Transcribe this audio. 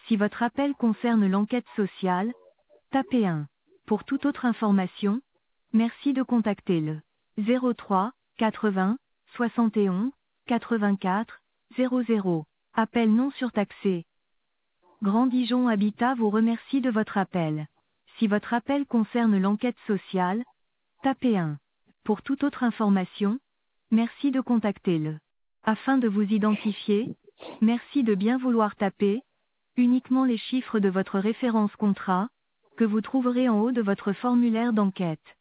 Si votre appel concerne l'enquête sociale, tapez 1. Pour toute autre information, merci de contacter le 03 80 71 84 00. Appel non surtaxé. Grand Dijon Habitat vous remercie de votre appel. Si votre appel concerne l'enquête sociale, tapez 1. Pour toute autre information, merci de contacter le. Afin de vous identifier, merci de bien vouloir taper uniquement les chiffres de votre référence contrat, que vous trouverez en haut de votre formulaire d'enquête.